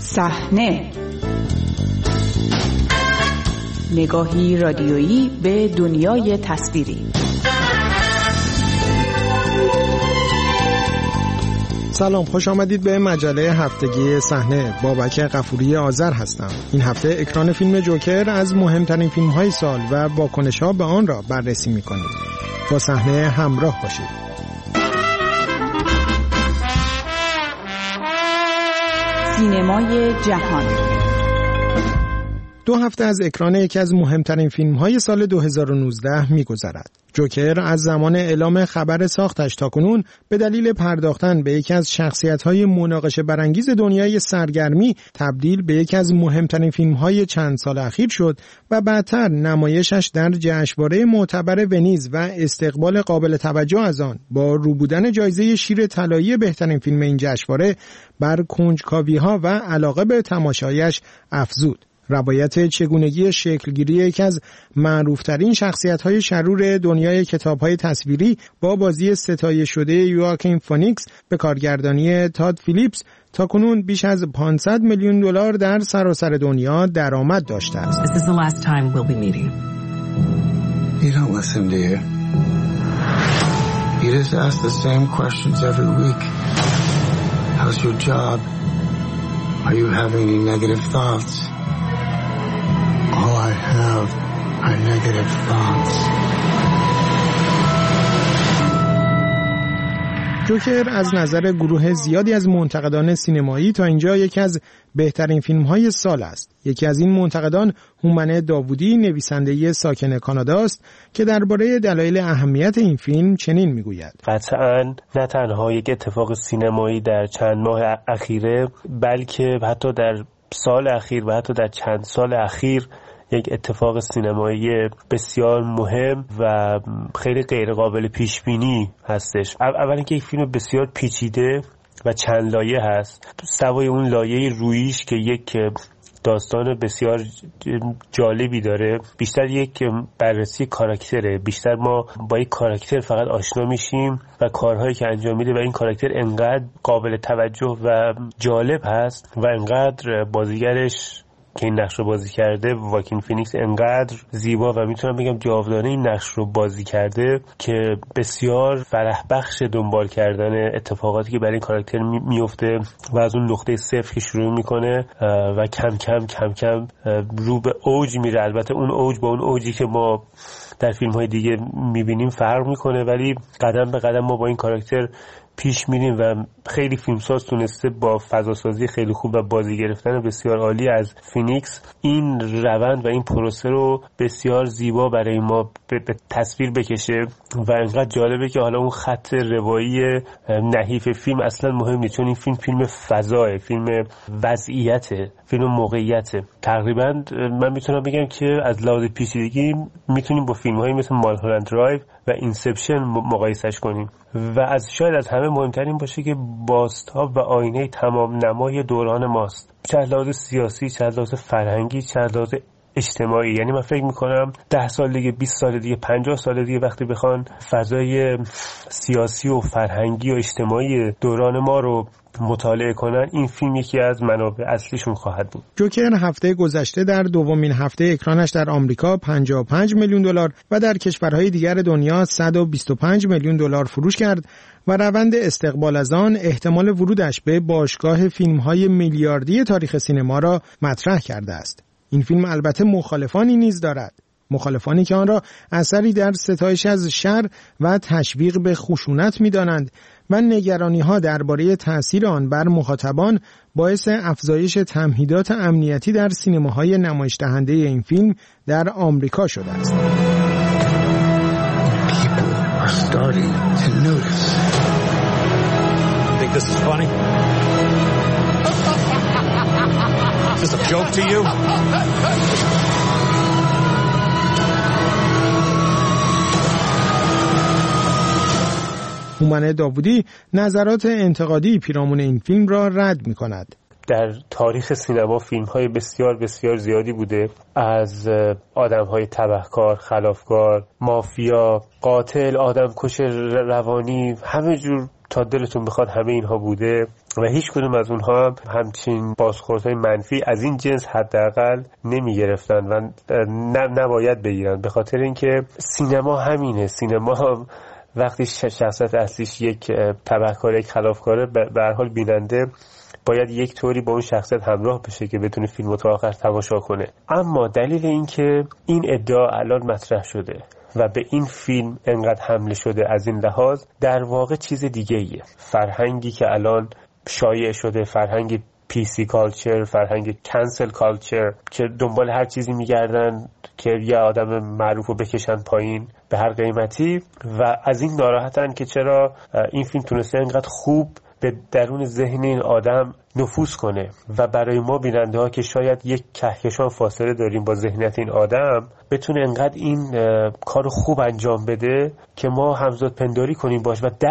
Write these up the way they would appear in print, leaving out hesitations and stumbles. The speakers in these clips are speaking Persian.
صحنه، نگاهی رادیویی به دنیای تصویری. سلام، خوش آمدید به مجله هفتگی صحنه. بابک غفوری آذر هستم. این هفته اکران فیلم جوکر از مهمترین فیلم‌های سال و واکنش‌ها به آن را بررسی می‌کنیم. با صحنه همراه باشید. سینمای جهان 2 هفته از اکران یکی از مهمترین فیلم‌های سال 2019 می‌گذرد. جوکر از زمان اعلام خبر ساختش تاکنون به دلیل پرداختن به یکی از شخصیت‌های مناقشه برانگیز دنیای سرگرمی تبدیل به یکی از مهمترین فیلم‌های چند سال اخیر شد و بعدتر نمایشش در جشنواره معتبر ونیز و استقبال قابل توجه از آن با روبودن جایزه شیر طلایی بهترین فیلم این جشنواره بر کنجکاوی‌ها و علاقه به تماشایش افزود. روایت چگونگی شکلگیری یکی از معروفترین شخصیت‌های شرور دنیای کتاب‌های تصویری با بازی ستایش شده یواکین فونیکس به کارگردانی تاد فیلیپس تاکنون بیش از $500 میلیون در سراسر دنیا درآمد داشته است. This is the last time we'll be meeting. You don't listen, do you? You just ask the same questions every week. How's your job? Are you having any negative thoughts? All I have are negative thoughts. جوکر از نظر گروه زیادی از منتقدان سینمایی تا اینجا یکی از بهترین فیلم‌های سال است. یکی از این منتقدان هومن داوودی، نویسنده ساکن کانادا است که درباره دلایل اهمیت این فیلم چنین میگوید: قطعاً نه تنها یک اتفاق سینمایی در چند ماه اخیره، بلکه حتی در سال اخیر و حتی در چند سال اخیر یک اتفاق سینمایی بسیار مهم و خیلی غیر قابل پیش بینی هستش. اولا که یک فیلم بسیار پیچیده و چند لایه هست، سوای اون لایه رویش که یک داستان بسیار جالبی داره، بیشتر یک بررسی کاراکتره. بیشتر ما با یک کاراکتر فقط آشنا میشیم و کارهایی که انجام میده و این کاراکتر انقدر قابل توجه و جالب هست و انقدر بازیگرش که این نقش رو بازی کرده، واکین فینیکس، انقدر زیبا و میتونم بگم جاودانه این نقش رو بازی کرده که بسیار فرح بخش دنبال کردن اتفاقاتی که برای این کاراکتر میفته و از اون نقطه صفر که شروع میکنه و کم کم رو به اوج میره. البته اون اوج با اون اوجی که ما در فیلم های دیگه میبینیم فرق میکنه، ولی قدم به قدم ما با این کاراکتر پیش میریم و خیلی فیلمساز تونسته با فضاسازی خیلی خوب و بازی گرفتن بسیار عالی از فینیکس این روند و این پروسه رو بسیار زیبا برای ما به تصویر بکشه و انقدر جالبه که حالا اون خط روایی نحیف فیلم اصلا مهم نیست، چون این فیلم فضاه، فیلم وضعیته، فیلم موقعیته. تقریبا من میتونم بگم که از لحاظ پیچیدگی میتونیم با فیلم‌هایی مثل مالهولند درایو و اینسپشن مقایسش کنیم و شاید از همه مهمترین باشه که بازتاب و آینه تمام نمای دوران ماست، چه از لحاظ سیاسی، چه از لحاظ فرهنگی، چه از لحاظ اجتماعی. یعنی من فکر میکنم 10 سال دیگه، 20 سال دیگه، 50 سال دیگه وقتی بخوان فضای سیاسی و فرهنگی و اجتماعی دوران ما رو مطالعه کنن، این فیلم یکی از منابع اصلیشون خواهد بود. جوکر هفته گذشته در دومین هفته اکرانش در آمریکا $55 میلیون و در کشورهای دیگر دنیا $125 میلیون فروش کرد و روند استقبال از آن احتمال ورودش به باشگاه فیلم‌های میلیاردی تاریخ سینما را مطرح کرده است. این فیلم البته مخالفانی نیز دارد، مخالفانی که آن را اثری در ستایش از شر و تشویق به خشونت می‌دانند و نگرانی‌ها درباره تأثیر آن بر مخاطبان باعث افزایش تمهیدات امنیتی در سینماهای نمایش دهنده این فیلم در آمریکا شده است. People are starting to notice. Think this is funny? Is this a joke to you? هومن داوودی نظرات انتقادی پیرامون این فیلم را رد می‌کند. در تاریخ سینما فیلم‌های بسیار بسیار زیادی بوده، از آدم‌های تبهکار، خلافکار، مافیا، قاتل، آدمکش روانی، همه جور تا دلتون بخواد همه اینها بوده و هیچ کدوم از اونها همچین بازخوردهای منفی از این جنس حداقل نمی گرفتن و نباید بگیرن، به خاطر اینکه سینما همینه. سینما وقتی شخصیت اصلیش یک تبهکار، یک خلافکاره، به هر حال بیننده باید یک طوری با اون شخصیت همراه بشه که بتونه فیلمو تا آخر تماشا کنه. اما دلیل این که این ادعا الان مطرح شده و به این فیلم انقدر حمله شده از این لحاظ در واقع چیز دیگه ایه. فرهنگی که الان شایع شده، فرهنگ PC کالچر، فرهنگ کنسل کالچر، که دنبال هر چیزی میگردن که یه آدم معروف رو بکشن پایین به هر قیمتی و از این ناراحتن که چرا این فیلم تونسته انقدر خوب به درون ذهن این آدم نفوذ کنه و برای ما بیننده ها که شاید یک کهکشان فاصله داریم با ذهنیت این آدم بتونه انقدر این کار خوب انجام بده که ما همزاد پنداری کنیم باش و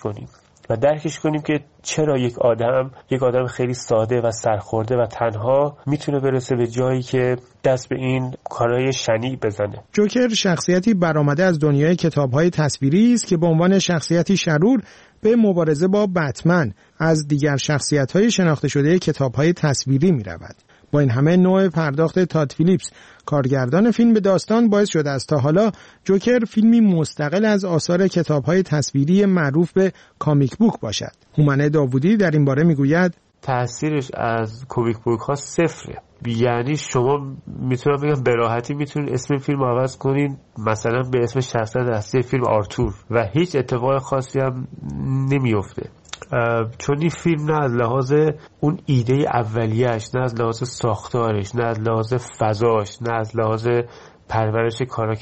درکش کنیم که چرا یک آدم خیلی ساده و سرخورده و تنها میتونه برسه به جایی که دست به این کارهای شنیع بزنه. جوکر شخصیتی برآمده از دنیای کتاب‌های تصویری است که به عنوان شخصیتی شرور به مبارزه با بتمن از دیگر شخصیت‌های شناخته شده کتاب‌های تصویری می‌رود. با این همه نوع پرداخت تاد فیلیپس کارگردان فیلم به داستان باعث شده است تا حالا جوکر فیلمی مستقل از آثار کتاب‌های تصویری معروف به کامیک بوک باشد. هومن داوودی در این باره میگوید تأثیرش از کامیک بوک ها صفره. یعنی شما میتونم بگم به راحتی میتونید اسم فیلم عوض کنین مثلا به اسم شخصیت اصلی فیلم آرتور و هیچ اتفاق خاصی هم نمیفته، چون این فیلم نه از لحاظ اون ایده اولیه‌اش، نه از لحاظ ساختارش، نه از لحاظ فضاش، نه از لحاظ پرورش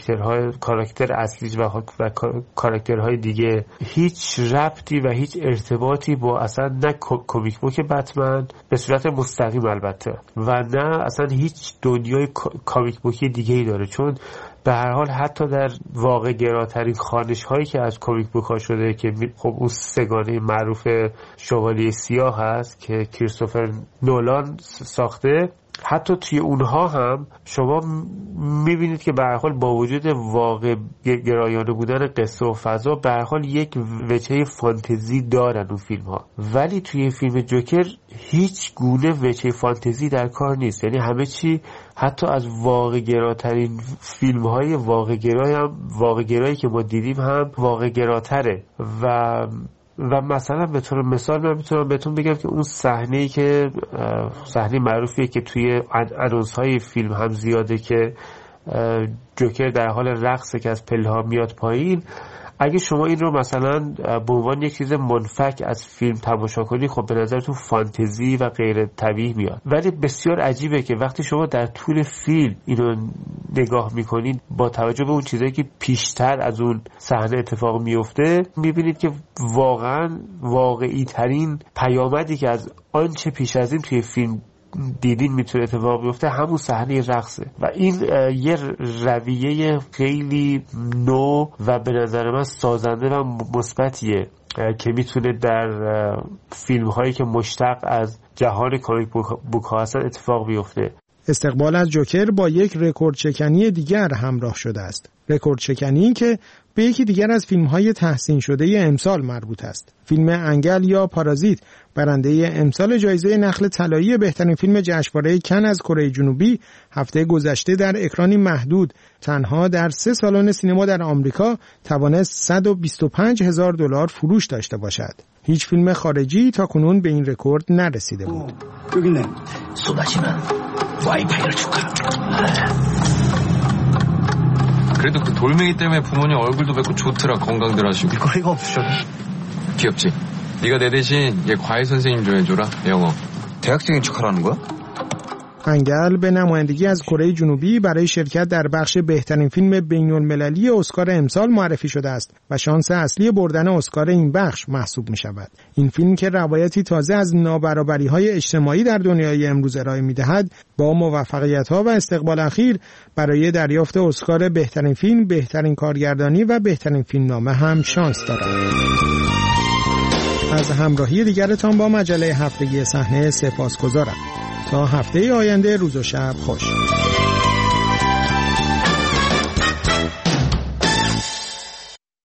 کاراکتر اصلیش و کاراکترهای دیگه هیچ ربطی و هیچ ارتباطی با اصلا نه کامیک بوک بتمن به صورت مستقیم البته و نه اصلا هیچ دنیای کامیک بوکی دیگه‌ای داره، چون به هر حال حتی در واقع گراترین خوانش هایی که از کامیک بوک ها شده که خب اون سگانه معروف شوالیه سیاه هست که کریستوفر نولان ساخته، حتی توی اونها هم شما میبینید که به هر حال با وجود واقع گرایانه بودن قصه و فضا به هر حال یک وجهه فانتزی دارن اون فیلم ها، ولی توی فیلم جوکر هیچ گونه وجهه فانتزی در کار نیست. یعنی همه چی حتی از واقع گراترین فیلم های واقع گرایی که ما دیدیم هم واقع گراتره و مثلا به طور مثال من میتونم بهتون بگم که اون صحنه‌ای که صحنه معروفیه که توی آنونس های فیلم هم زیاده که جوکر در حال رقصه که از پله‌ها میاد پایین، اگه شما این رو مثلا به عنوان یک چیز منفک از فیلم تماشا کنی خب به نظرتون فانتزی و غیر طبیعی میاد، ولی بسیار عجیبه که وقتی شما در طول فیلم اینو نگاه میکنید با توجه به اون چیزایی که پیشتر از اون صحنه اتفاق میفته میبینید که واقعا واقعی ترین پیامدی که از آنچه پیش از این توی فیلم دیدین میتونه اتفاق بیفته همون صحنه رقصه و این یه رویه خیلی نو و به نظر من سازنده و مثبتیه که میتونه در فیلم هایی که مشتق از جهان کامیک بوک ها هستن اتفاق بیفته. استقبال از جوکر با یک رکورد شکنی دیگر همراه شده است. رکورد شکنی که به یکی دیگر از فیلم‌های تحسین شده امسال مربوط است. فیلم انگل یا پارازیت برنده امسال جایزه نخل طلایی بهترین فیلم جشنواره کن از کره جنوبی هفته گذشته در اکرانی محدود تنها در 3 سالن سینما در آمریکا توانست $125,000 فروش داشته باشد. هیچ فیلم خارجی تا کنون به این رکورد نرسیده بود. 그래도 그 돌멩이 때문에 부모님 얼굴도 뵙고 좋더라. 건강들 하시고. 거리가 없으셔도. 귀엽지? 네가 내 대신 얘 과외 선생님 좀 해줘라. 영어. 대학생인 척하라는 거야? انگل به نمایندگی از کره جنوبی برای شرکت در بخش بهترین فیلم بین‌المللی اسکار امسال معرفی شده است و شانس اصلی بردن اسکار این بخش محسوب می شود. این فیلم که روایتی تازه از نابرابری‌های اجتماعی در دنیای امروز ارائه می‌دهد با موفقیت‌ها و استقبال اخیر برای دریافت اسکار بهترین فیلم، بهترین کارگردانی و بهترین فیلمنامه هم شانس دارد. از همراهی دیگرتان با مجله هفتگی صحنه سپاسگزارم. تا هفته آینده روز و شب خوش.